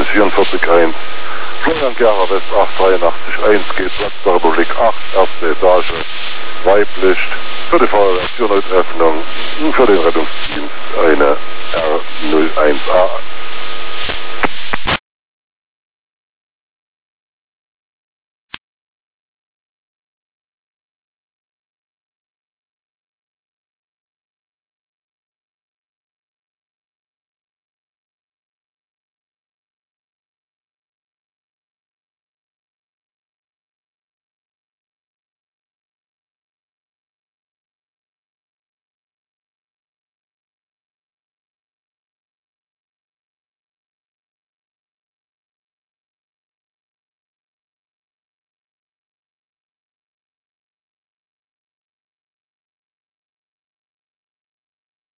441. Florian Gerber West 883-1 geht Platz der Republik 8, erste Etage, Weiblicht, für die Feuerwehr Türnotöffnung, für den Rettungsdienst eine R01A